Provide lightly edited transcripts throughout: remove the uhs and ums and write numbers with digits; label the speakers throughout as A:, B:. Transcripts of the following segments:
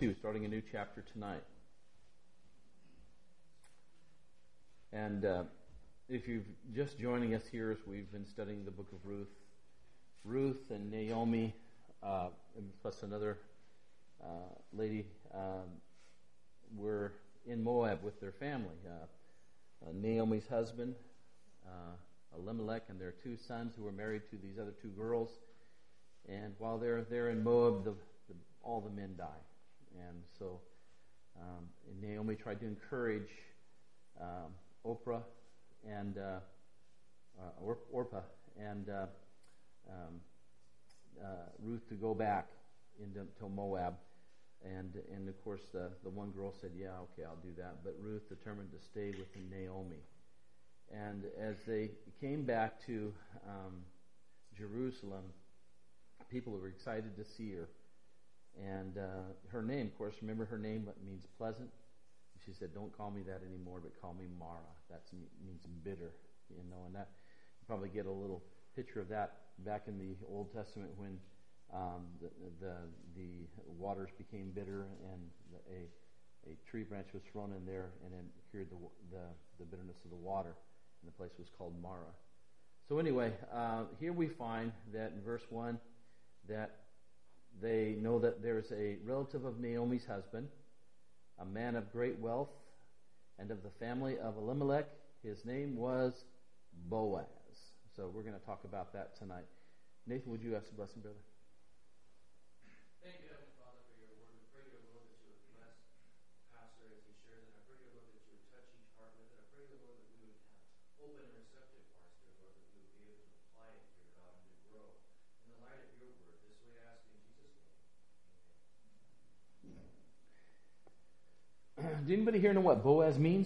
A: 2, starting a new chapter tonight. And if you're just joining us here, as we've been studying the book of Ruth, Ruth and Naomi, plus another lady, were in Moab with their family. Naomi's husband, Elimelech, and their two sons who were married to these other two girls. And while they're there in Moab, all the men die. And so Naomi tried to encourage Orpah and Ruth to go back to Moab. And of course the one girl said, yeah, okay, I'll do that. But Ruth determined to stay with Naomi. And as they came back to Jerusalem, people were excited to see her. And her name, of course, remember her name means pleasant. She said, don't call me that anymore, but call me Mara. That means bitter, and that you probably get a little picture of that back in the Old Testament when the waters became bitter and a tree branch was thrown in there and it cured the bitterness of the water, and the place was called Mara. So anyway, here we find that in verse 1 that they know that there's a relative of Naomi's husband, a man of great wealth, and of the family of Elimelech. His name was Boaz. So we're going to talk about that tonight. Nathan, would you ask a blessing, brother?
B: Thank you, Heavenly Father, for your word. We pray, dear Lord, that you would bless Pastor as he shares it. I pray, dear Lord, that you would touch each heart with it. I pray, dear Lord, that we would have open and receptive hearts, dear Lord, that we would be able to apply it, dear God, and to grow in the light of your word. This we ask in Jesus' name. Amen.
A: Does anybody here know what Boaz means?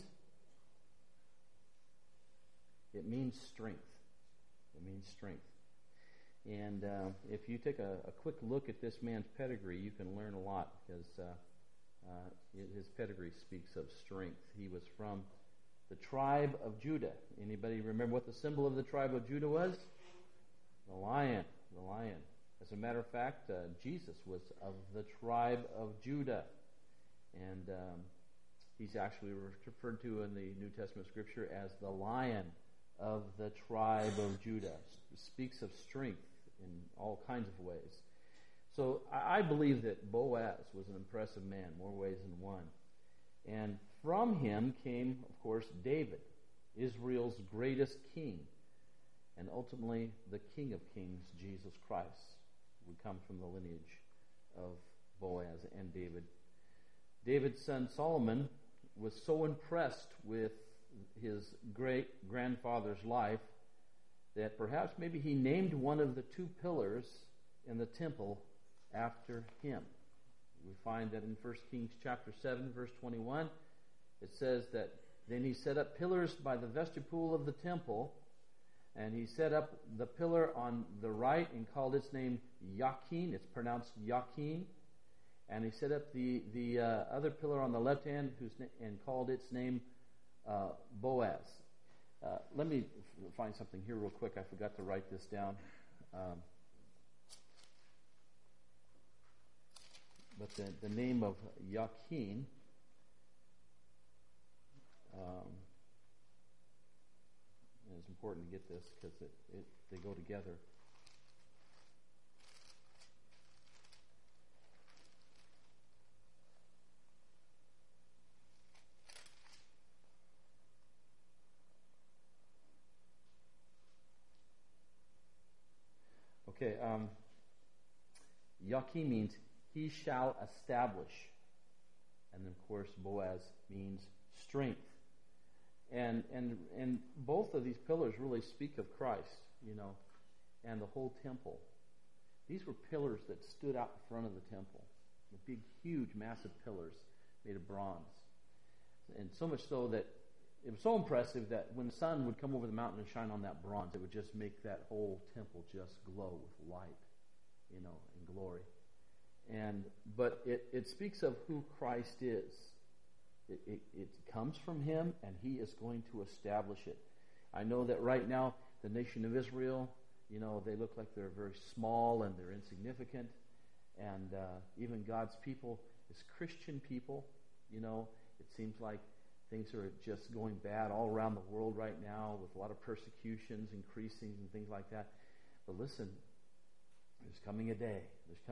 A: It means strength. It means strength. And if you take a quick look at this man's pedigree, you can learn a lot, because his pedigree speaks of strength. He was from the tribe of Judah. Anybody remember what the symbol of the tribe of Judah was? The lion. The lion. As a matter of fact, Jesus was of the tribe of Judah. And he's actually referred to in the New Testament scripture as the Lion of the tribe of Judah. It speaks of strength in all kinds of ways. So I believe that Boaz was an impressive man, more ways than one. And from him came, of course, David, Israel's greatest king, and ultimately the King of Kings, Jesus Christ, would come from the lineage of Boaz and David. David's son Solomon was so impressed with his great-grandfather's life that perhaps maybe he named one of the two pillars in the temple after him. We find that in 1 Kings chapter 7, verse 21, it says that then he set up pillars by the vestibule of the temple, and he set up the pillar on the right and called its name Yakin. It's pronounced Yakin. And he set up the other pillar on the left hand and called its name Boaz. Let me find something here real quick. I forgot to write this down. But the name of Yakin, and it's important to get this because they go together. Okay, Yakin means he shall establish. And of course, Boaz means strength. And both of these pillars really speak of Christ, and the whole temple. These were pillars that stood out in front of the temple. The big, huge, massive pillars made of bronze. And so much so that it was so impressive that when the sun would come over the mountain and shine on that bronze, it would just make that whole temple just glow with light, and glory. But it speaks of who Christ is. It comes from him, and he is going to establish it. I know that right now, the nation of Israel, they look like they're very small and they're insignificant. And even God's people as Christian people, it seems like things are just going bad all around the world right now with a lot of persecutions increasing and things like that. But listen, there's coming a day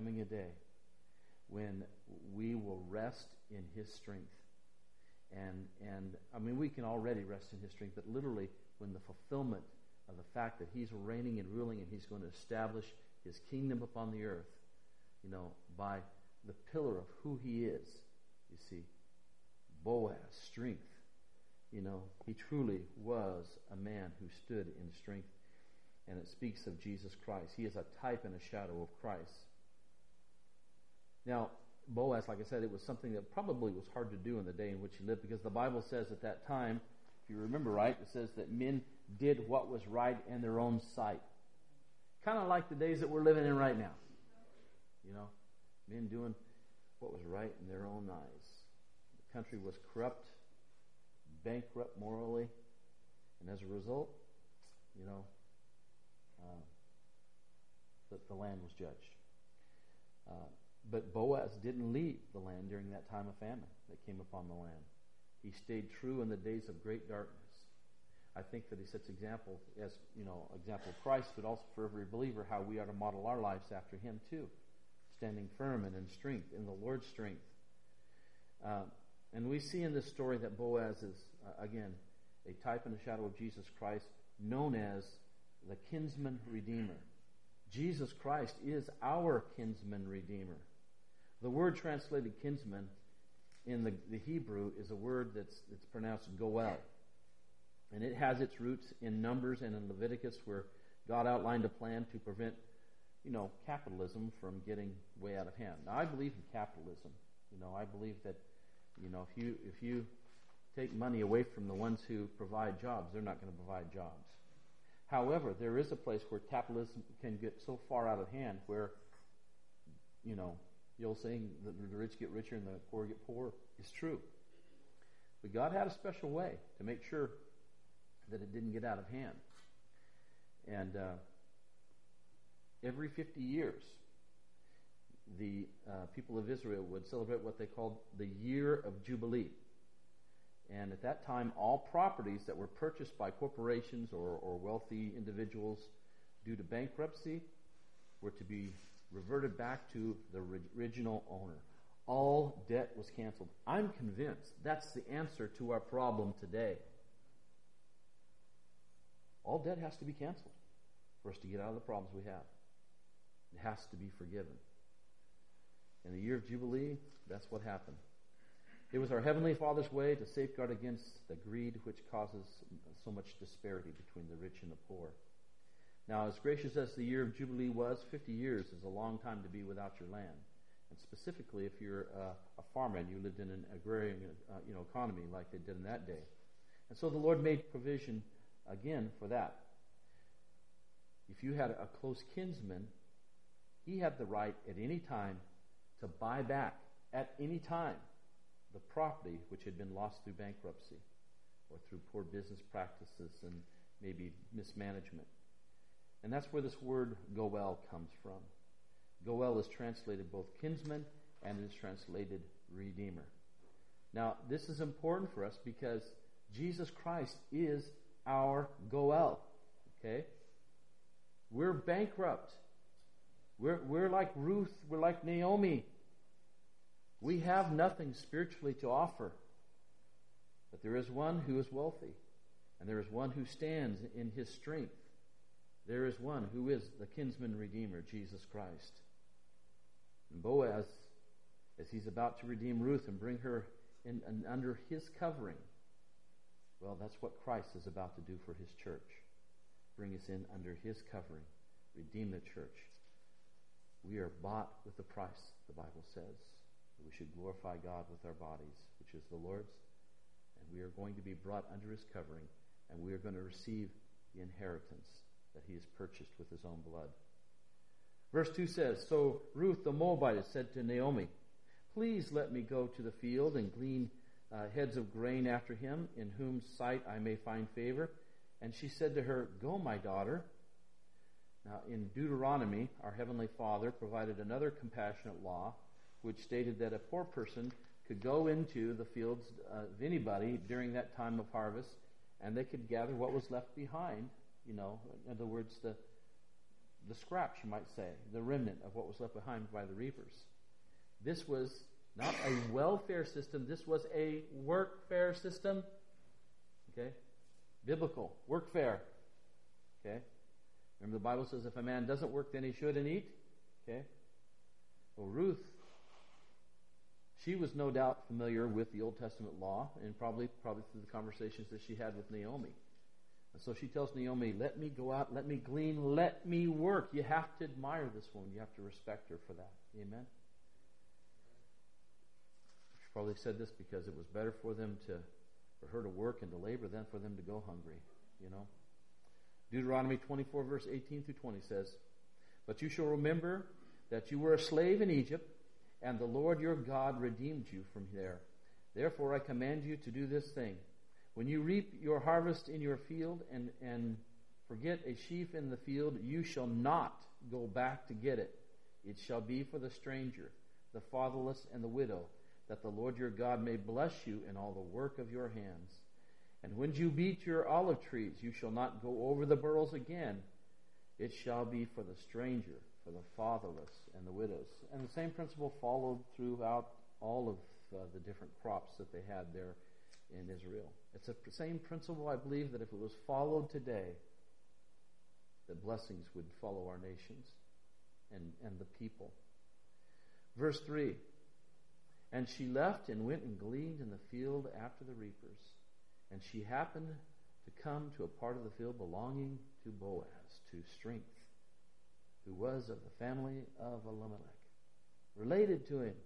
A: when we will rest in His strength. And I mean, we can already rest in His strength, but literally when the fulfillment of the fact that He's reigning and ruling and He's going to establish His kingdom upon the earth, by the pillar of who He is, you see, Boaz, strength. He truly was a man who stood in strength, and it speaks of Jesus Christ. He is a type and a shadow of Christ. Now, Boaz, like I said, it was something that probably was hard to do in the day in which he lived, because the Bible says at that time, if you remember right, it says that men did what was right in their own sight. Kind of like the days that we're living in right now. Men doing what was right in their own eyes. The country was corrupt, bankrupt morally, and as a result, the land was judged. But Boaz didn't leave the land during that time of famine that came upon the land. He stayed true in the days of great darkness. I think that he sets example as, example of Christ, but also for every believer how we are to model our lives after Him too, standing firm and in strength, in the Lord's strength. And we see in this story that Boaz is, again, a type and a shadow of Jesus Christ, known as the kinsman redeemer. Jesus Christ is our kinsman redeemer. The word translated kinsman in the Hebrew is a word that's pronounced goel. And it has its roots in Numbers and in Leviticus, where God outlined a plan to prevent, capitalism from getting way out of hand. Now, I believe in capitalism. I believe that, if you take money away from the ones who provide jobs, they're not going to provide jobs. However, there is a place where capitalism can get so far out of hand where, the old saying that the rich get richer and the poor get poorer is true. But God had a special way to make sure that it didn't get out of hand. And every 50 years, the people of Israel would celebrate what they called the Year of Jubilee. And at that time, all properties that were purchased by corporations or wealthy individuals due to bankruptcy were to be reverted back to the original owner. All debt was canceled. I'm convinced that's the answer to our problem today. All debt has to be canceled for us to get out of the problems we have. It has to be forgiven. In the Year of Jubilee, that's what happened. It was our Heavenly Father's way to safeguard against the greed which causes so much disparity between the rich and the poor. Now, as gracious as the Year of Jubilee was, 50 years is a long time to be without your land. And specifically, if you're a farmer and you lived in an agrarian economy like they did in that day. And so the Lord made provision again for that. If you had a close kinsman, he had the right at any time to buy back at any time the property which had been lost through bankruptcy or through poor business practices and maybe mismanagement. And that's where this word goel comes from. Goel is translated both kinsman and is translated redeemer. Now, this is important for us because Jesus Christ is our goel. Okay? We're bankrupt. We're like Ruth. We're like Naomi. We have nothing spiritually to offer. But there is one who is wealthy. And there is one who stands in his strength. There is one who is the kinsman redeemer, Jesus Christ. And Boaz, as he's about to redeem Ruth and bring her in under his covering, well, that's what Christ is about to do for his church. Bring us in under his covering. Redeem the church. We are bought with a price, the Bible says. We should glorify God with our bodies, which is the Lord's. And we are going to be brought under his covering. And we are going to receive the inheritance that he has purchased with his own blood. Verse 2 says, So Ruth the Moabitess said to Naomi, Please let me go to the field and glean heads of grain after him, in whose sight I may find favor. And she said to her, Go, my daughter. Now, in Deuteronomy, our Heavenly Father provided another compassionate law which stated that a poor person could go into the fields of anybody during that time of harvest, and they could gather what was left behind. In other words, the scraps, you might say, the remnant of what was left behind by the reapers. This was not a welfare system. This was a workfare system. Okay? Biblical. Workfare. Okay? Remember the Bible says if a man doesn't work, then he shouldn't eat. Okay? Well, Ruth, she was no doubt familiar with the Old Testament law, and probably through the conversations that she had with Naomi. And so she tells Naomi, let me go out, let me glean, let me work. You have to admire this woman. You have to respect her for that. Amen? She probably said this because it was better for her to work and to labor than for them to go hungry. Deuteronomy 24 verse 18 through 20 says, but you shall remember that you were a slave in Egypt, and the Lord your God redeemed you from there. Therefore I command you to do this thing. When you reap your harvest in your field and forget a sheaf in the field, you shall not go back to get it. It shall be for the stranger, the fatherless, and the widow, that the Lord your God may bless you in all the work of your hands. And when you beat your olive trees, you shall not go over the burrows again. It shall be for the stranger, for the fatherless, and the widows. And the same principle followed throughout all of the different crops that they had there in Israel. It's the same principle, I believe, that if it was followed today, that blessings would follow our nations and the people. Verse 3, and she left and went and gleaned in the field after the reapers. And she happened to come to a part of the field belonging to Boaz, to strength, who was of the family of Elimelech, related to him.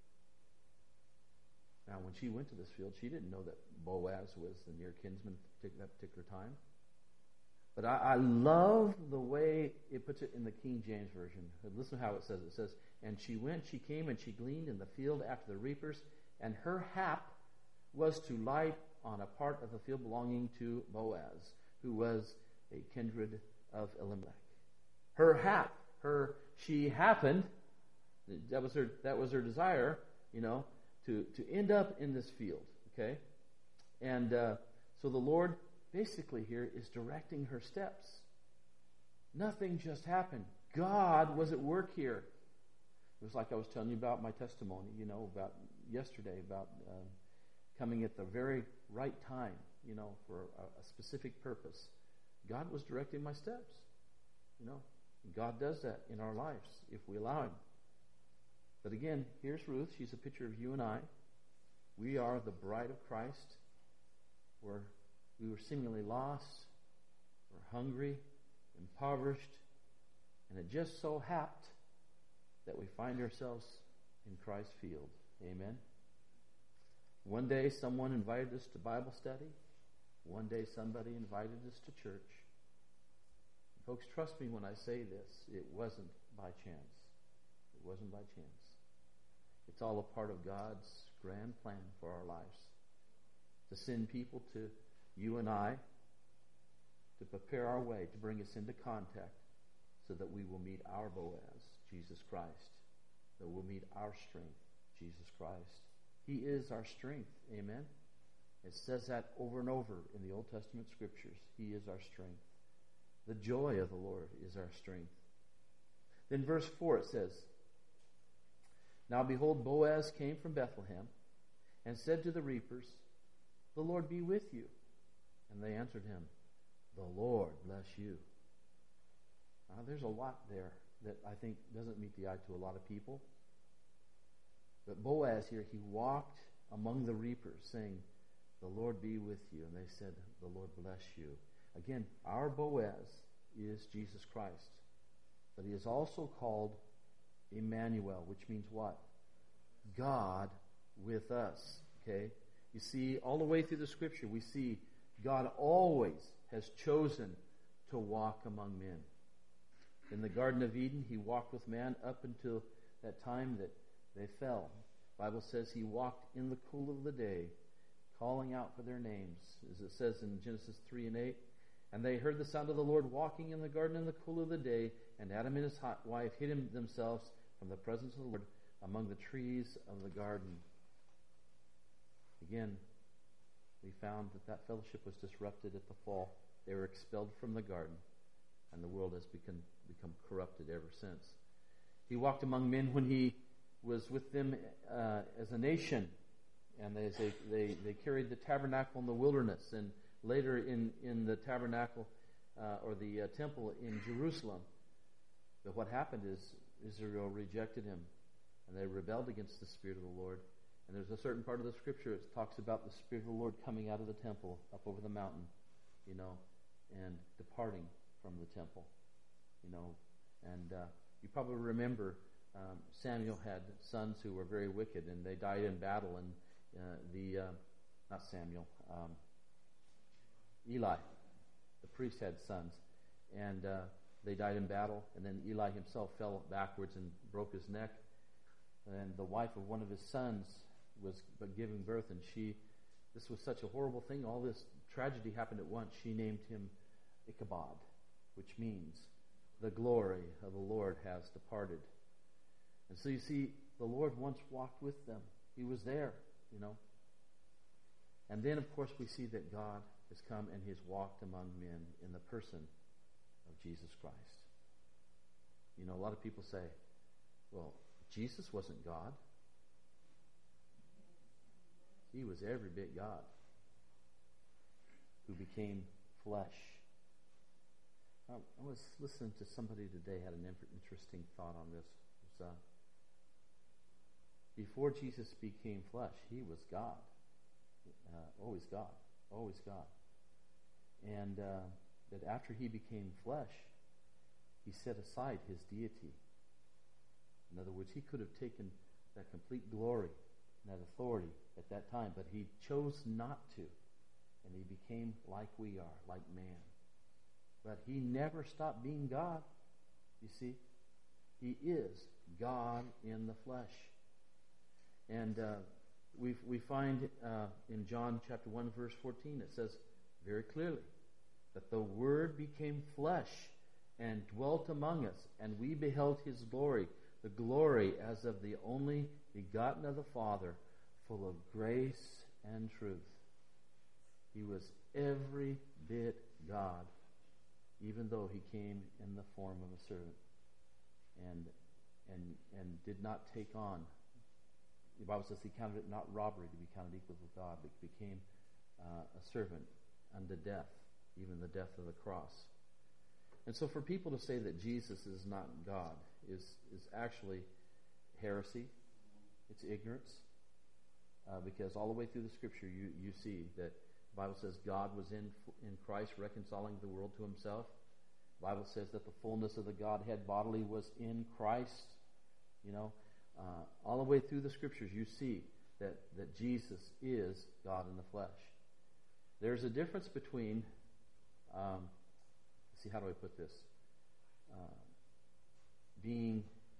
A: Now, when she went to this field, she didn't know that Boaz was the near kinsman at that particular time. But I love the way it puts it in the King James Version. Listen to how it says. It says, and she came and she gleaned in the field after the reapers, and her hap was to lie on a part of the field belonging to Boaz, who was a kindred of Elimelech. Her hap, she happened, that was her desire, to end up in this field, okay? And so the Lord basically here is directing her steps. Nothing just happened. God was at work here. It was like I was telling you about my testimony, about yesterday, about coming at the very right time, for a specific purpose. God was directing my steps, God does that in our lives if we allow Him. But again, here's Ruth. She's a picture of you and I. We are the bride of Christ. We were seemingly lost. We're hungry, impoverished, and it just so happened that we find ourselves in Christ's field. Amen. One day someone invited us to Bible study. One day somebody invited us to church. Folks, trust me when I say this. It wasn't by chance. It wasn't by chance. It's all a part of God's grand plan for our lives. To send people to you and I, to prepare our way, to bring us into contact, so that we will meet our Boaz, Jesus Christ. That we'll meet our strength, Jesus Christ. He is our strength. Amen? It says that over and over in the Old Testament scriptures. He is our strength. The joy of the Lord is our strength. Then verse 4 it says, now behold, Boaz came from Bethlehem and said to the reapers, the Lord be with you. And they answered him, the Lord bless you. Now there's a lot there that I think doesn't meet the eye to a lot of people. But Boaz here, he walked among the reapers saying, the Lord be with you. And they said, the Lord bless you. Again, our Boaz is Jesus Christ. But he is also called Emmanuel, which means what? God with us. Okay? You see, all the way through the scripture, we see God always has chosen to walk among men. In the Garden of Eden, he walked with man up until that time that they fell. The Bible says he walked in the cool of the day, calling out for their names, as it says in Genesis 3 and 8. And they heard the sound of the Lord walking in the garden in the cool of the day, and Adam and his wife hid themselves from the presence of the Lord among the trees of the garden. Again, we found that fellowship was disrupted at the fall. They were expelled from the garden, and the world has become corrupted ever since. He walked among men when he was with them as a nation, and they carried the tabernacle in the wilderness, and later in the tabernacle or the temple in Jerusalem. But what happened is Israel rejected him, and they rebelled against the Spirit of the Lord. And there's a certain part of the Scripture that talks about the Spirit of the Lord coming out of the temple up over the mountain, and departing from the temple, And you probably remember Samuel had sons who were very wicked, and they died in battle. And not Samuel, Eli, the priest, had sons, and they died in battle. And then Eli himself fell backwards and broke his neck. And the wife of one of his sons was giving birth, and this was such a horrible thing. All this tragedy happened at once. She named him Ichabod, which means the glory of the Lord has departed. And so you see, the Lord once walked with them. He was there, And then, of course, we see that God has come and He has walked among men in the person of Jesus Christ. A lot of people say, well, Jesus wasn't God. He was every bit God who became flesh. I was listening to somebody today had an interesting thought on this. It was, before Jesus became flesh, He was God. Always God. Always God. And that after He became flesh, He set aside His deity. In other words, He could have taken that complete glory and that authority at that time, but He chose not to. And He became like we are, like man. But He never stopped being God. You see, He is God in the flesh. And we find in John chapter 1, verse 14, it says very clearly that the Word became flesh and dwelt among us, and we beheld His glory, the glory as of the only begotten of the Father, full of grace and truth. He was every bit God, even though He came in the form of a servant and did not take on. The Bible says He counted it not robbery to be counted equal with God, but became a servant unto death, even the death of the cross. And so for people to say that Jesus is not God is actually heresy. It's ignorance. Because all the way through the Scripture you see that the Bible says God was in Christ reconciling the world to Himself. The Bible says that the fullness of the Godhead bodily was in Christ. All the way through the Scriptures you see that Jesus is God in the flesh. There's a difference between, how do I put this? Being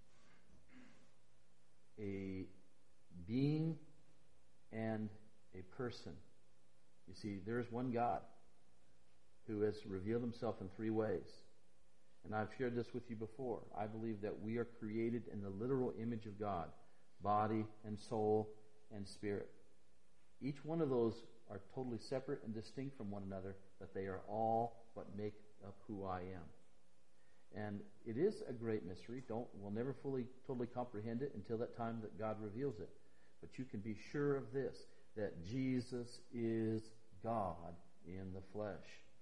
A: a being and a person. You see, there is one God who has revealed Himself in three ways. And I've shared this with you before. I believe that we are created in the literal image of God, body and soul and spirit. Each one of those are totally separate and distinct from one another, but they are all what make up who I am. And it is a great mystery. We'll never totally comprehend it until that time that God reveals it. But you can be sure of this, that Jesus is God in the flesh.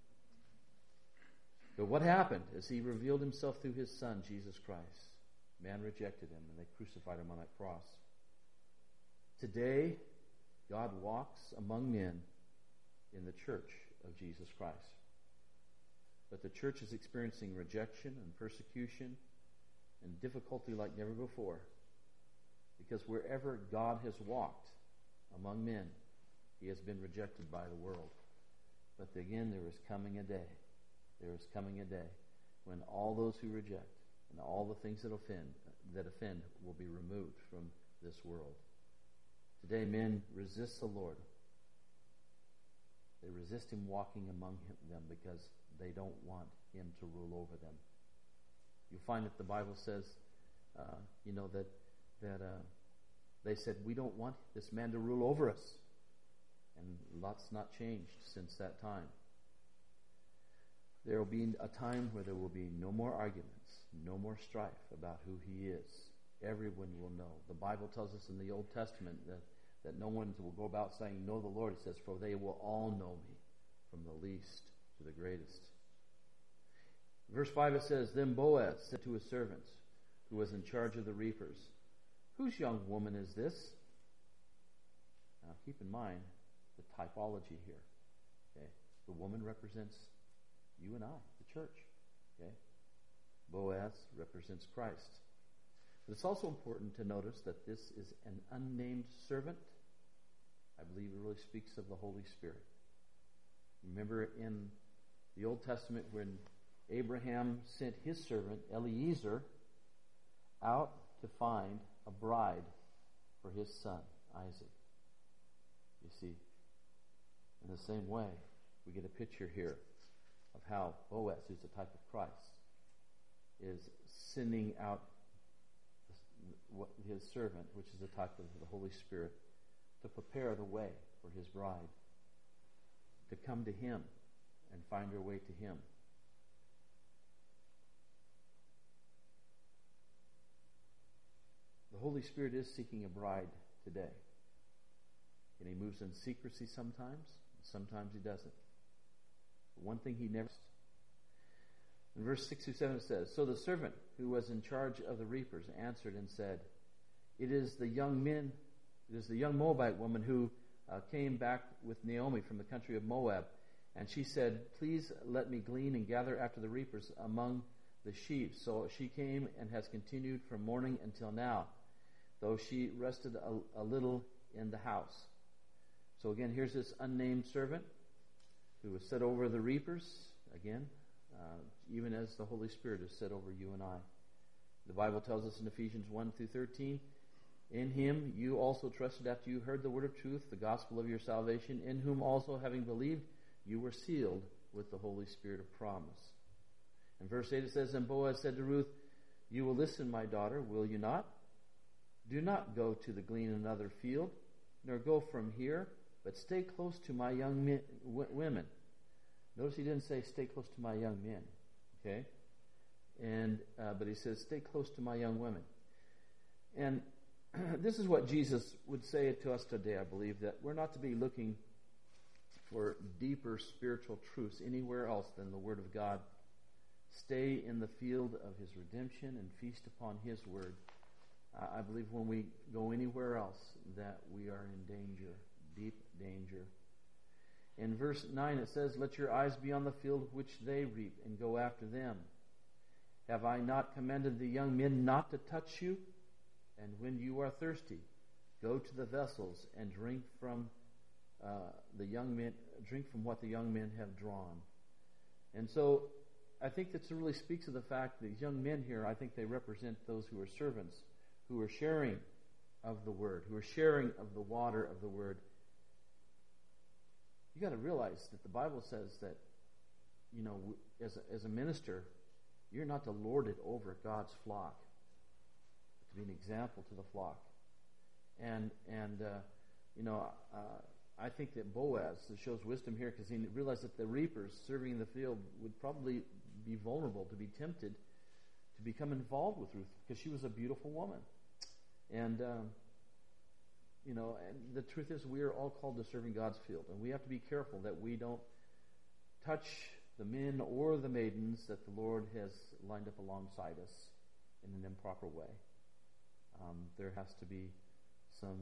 A: But what happened is He revealed Himself through His Son, Jesus Christ. Man rejected Him, and they crucified Him on that cross. Today, God walks among men in the church of Jesus Christ. But the church is experiencing rejection and persecution and difficulty like never before. Because wherever God has walked among men, He has been rejected by the world. But again, there is coming a day when all those who reject and all the things that offend will be removed from this world. Today, men resist the Lord. They resist Him walking among them because they don't want Him to rule over them. You'll find that the Bible says, that They said, we don't want this man to rule over us. And lots not changed since that time. There will be a time where there will be no more arguments, no more strife about who he is. Everyone will know. The Bible tells us in the Old Testament that no one will go about saying, know the Lord. It says, for they will all know me, from the least to the greatest. Verse 5 it says, then Boaz said to his servants, who was in charge of the reapers, whose young woman is this? Now keep in mind the typology here. Okay? The woman represents you and I, the church. Okay? Boaz represents Christ. But it's also important to notice that this is an unnamed servant. I believe it really speaks of the Holy Spirit. Remember in the Old Testament when Abraham sent his servant Eliezer out to find a bride for his son, Isaac. You see, in the same way, we get a picture here of how Boaz, who's the type of Christ, is sending out his servant, which is a type of the Holy Spirit, to prepare the way for his bride, to come to him and find her way to him. The Holy Spirit is seeking a bride today. And he moves in secrecy sometimes he doesn't. But one thing he never... In verse 6 through 7 it says, so the servant who was in charge of the reapers answered and said, It is the young Moabite woman who came back with Naomi from the country of Moab. And she said, please let me glean and gather after the reapers among the sheep. So she came and has continued from morning until now, though she rested a little in the house. So again, here's this unnamed servant who was set over the reapers, again, even as the Holy Spirit is set over you and I. The Bible tells us in Ephesians 1 through 13, in him you also trusted after you heard the word of truth, the gospel of your salvation, in whom also having believed, you were sealed with the Holy Spirit of promise. In verse 8 it says, and Boaz said to Ruth, you will listen, my daughter, will you not? Do not go to the glean in another field, nor go from here, but stay close to my young women. Notice he didn't say stay close to my young men, okay? But he says stay close to my young women. And this is what Jesus would say to us today, I believe, that we're not to be looking for deeper spiritual truths anywhere else than the Word of God. Stay in the field of His redemption and feast upon His Word. I believe when we go anywhere else that we are in danger, deep danger. In verse 9 it says, let your eyes be on the field which they reap, and go after them. Have I not commanded the young men not to touch you? And when you are thirsty, go to the vessels and drink from what the young men have drawn. And so I think that really speaks of the fact that young men here, I think they represent those who are servants, who are sharing of the Word, who are sharing of the water of the Word. You got to realize that the Bible says that, as a minister, you're not to lord it over God's flock, but to be an example to the flock. I think that Boaz shows wisdom here because he realized that the reapers serving in the field would probably be vulnerable, to be tempted to become involved with Ruth because she was a beautiful woman. And the truth is we are all called to serve in God's field, and we have to be careful that we don't touch the men or the maidens that the Lord has lined up alongside us in an improper way. There has to be some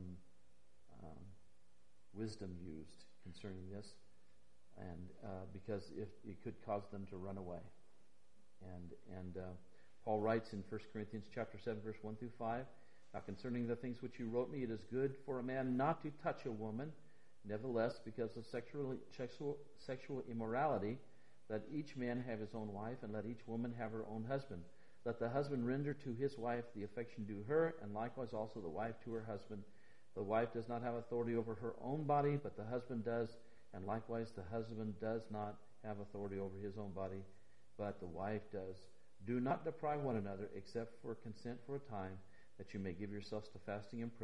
A: wisdom used concerning this, and because it could cause them to run away. And Paul writes in 1 Corinthians chapter 7, verse 1 through 5, now concerning the things which you wrote me, it is good for a man not to touch a woman. Nevertheless, because of sexual immorality, let each man have his own wife, and let each woman have her own husband. Let the husband render to his wife the affection due her, and likewise also the wife to her husband. The wife does not have authority over her own body, but the husband does, and likewise the husband does not have authority over his own body, but the wife does. Do not deprive one another, except for consent for a time, that you may give yourselves to fasting and prayer,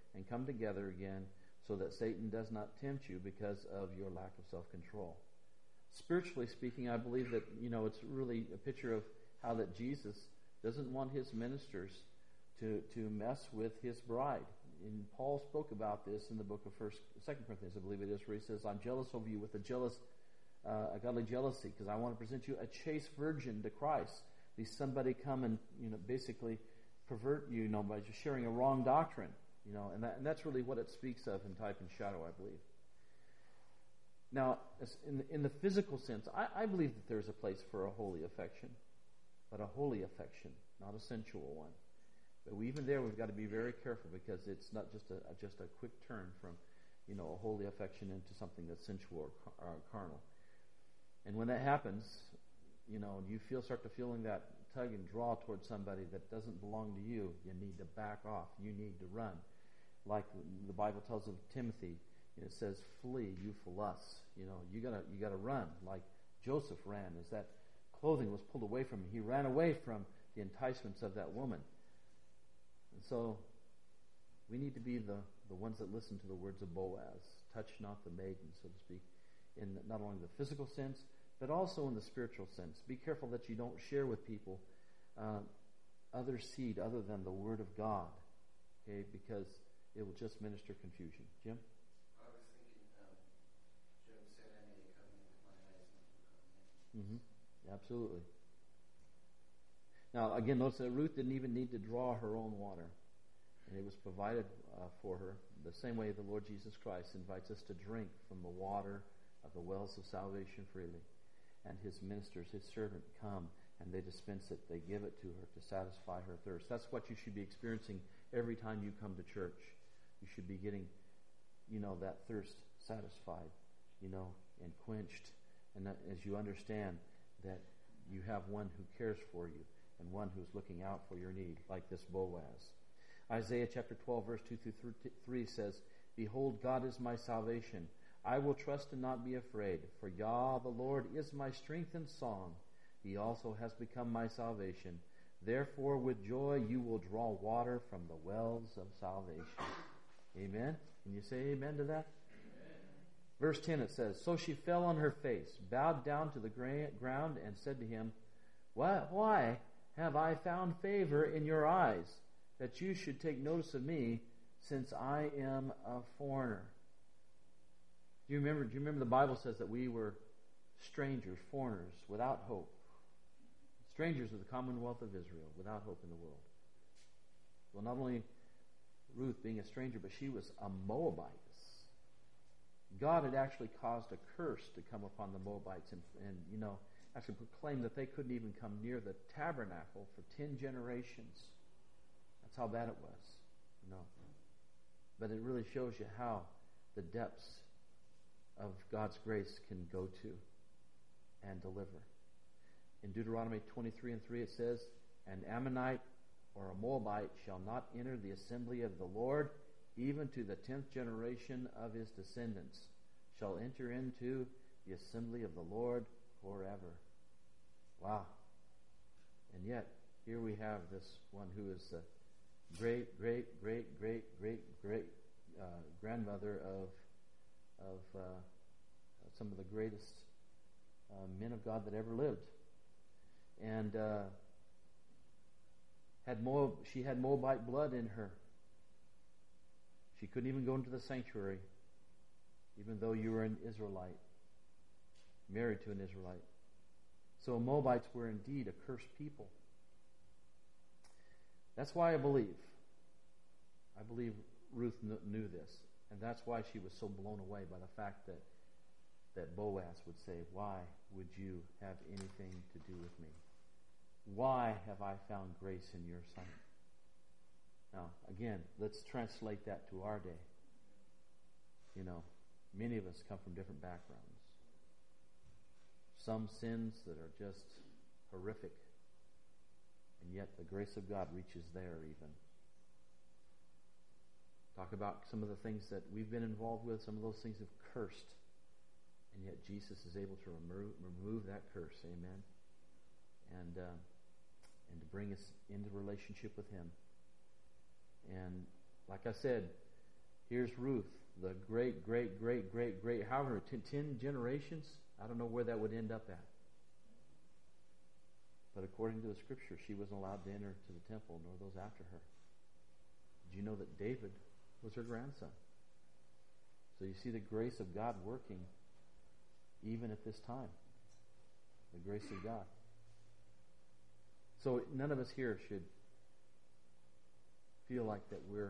A: and come together again so that Satan does not tempt you because of your lack of self-control. Spiritually speaking, I believe that, it's really a picture of how that Jesus doesn't want his ministers to mess with his bride. And Paul spoke about this in the book of 2 Corinthians, I believe it is, where he says, I'm jealous over you with a godly jealousy, because I want to present you a chaste virgin to Christ. Lest somebody come and, basically pervert you, by just sharing a wrong doctrine. And that's really what it speaks of in type and shadow, I believe. Now, in the physical sense, I believe that there's a place for a holy affection, but a holy affection, not a sensual one. But even there, we've got to be very careful, because it's not just a quick turn from, a holy affection into something that's sensual or carnal. And when that happens, you start to feeling that tug and draw towards somebody that doesn't belong to you, you need to back off. You need to run. Like the Bible tells of Timothy, it says, flee youthful lusts. You gotta run, like Joseph ran, as that clothing was pulled away from him. He ran away from the enticements of that woman. And so we need to be the ones that listen to the words of Boaz. Touch not the maiden, so to speak, in not only the physical sense, but also in the spiritual sense. Be careful that you don't share with people other seed other than the Word of God, okay? Because it will just minister confusion. Jim?
B: I was thinking, Job said, I made a covenant with my eyes not to come in.
A: Mm-hmm. Absolutely. Now, again, notice that Ruth didn't even need to draw her own water. And it was provided for her the same way the Lord Jesus Christ invites us to drink from the water of the wells of salvation freely. And his ministers, his servant, come and they dispense it. They give it to her to satisfy her thirst. That's what you should be experiencing every time you come to church. You should be getting, that thirst satisfied, and quenched. And that, as you understand that you have one who cares for you and one who's looking out for your need, like this Boaz. Isaiah chapter 12, verse 2 through 3 says, Behold, God is my salvation. I will trust and not be afraid, for Yah, the Lord, is my strength and song. He also has become my salvation. Therefore, with joy you will draw water from the wells of salvation. Amen? Can you say amen to that? Amen. Verse 10, it says, So she fell on her face, bowed down to the ground, and said to him, Why have I found favor in your eyes, that you should take notice of me, since I am a foreigner? Do you remember the Bible says that we were strangers, foreigners, without hope. Strangers of the commonwealth of Israel, without hope in the world. Well, not only Ruth being a stranger, but she was a Moabitess. God had actually caused a curse to come upon the Moabites and actually proclaimed that they couldn't even come near the tabernacle for 10 generations. That's how bad it was. But it really shows you how the depths of God's grace can go to and deliver. In Deuteronomy 23:3 it says, An Ammonite or a Moabite shall not enter the assembly of the Lord, even to the 10th generation of his descendants shall enter into the assembly of the Lord forever. Wow. And yet, here we have this one who is the great grandmother of some of the greatest men of God that ever lived. And she had Moabite blood in her. She couldn't even go into the sanctuary, even though you were an Israelite, married to an Israelite. So Moabites were indeed a cursed people. That's why I believe Ruth knew this. And that's why she was so blown away by the fact that Boaz would say, Why would you have anything to do with me? Why have I found grace in your sight? Now, again, let's translate that to our day. Many of us come from different backgrounds. Some sins that are just horrific. And yet the grace of God reaches there even. Talk about some of the things that we've been involved with. Some of those things have cursed. And yet Jesus is able to remove that curse. Amen. And to bring us into relationship with Him. And like I said, Here's Ruth, the great, however, 10 generations. I don't know where that would end up at. But according to the Scripture, she wasn't allowed to enter to the temple, nor those after her. Did you know that David was her grandson? So you see the grace of God working even at this time. The grace of God. So none of us here should feel like that we're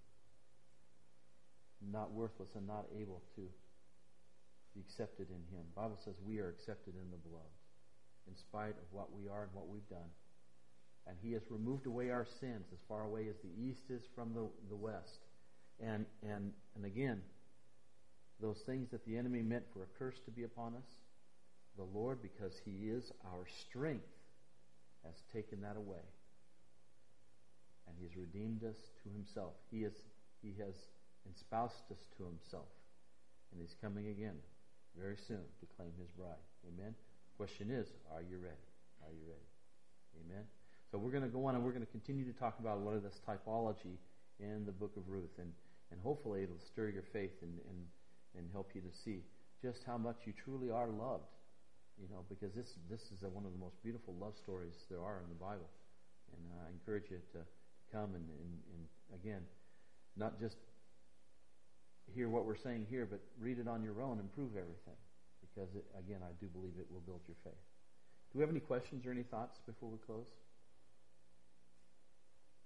A: not worthless and not able to be accepted in Him. The Bible says we are accepted in the Beloved, in spite of what we are and what we've done. And He has removed away our sins as far away as the east is from the west. And again, those things that the enemy meant for a curse to be upon us, the Lord, because He is our strength, has taken that away. And He has redeemed us to Himself. He has espoused us to Himself. And He's coming again very soon to claim His bride. Amen? Question is, are you ready? Are you ready? Amen? So we're going to go on and we're going to continue to talk about a lot of this typology in the book of Ruth. And hopefully it'll stir your faith and help you to see just how much you truly are loved. You know, because this is one of the most beautiful love stories there are in the Bible. And I encourage you to come and again, not just hear what we're saying here, but read it on your own and prove everything. Because, again, I do believe it will build your faith. Do we have any questions or any thoughts before we close?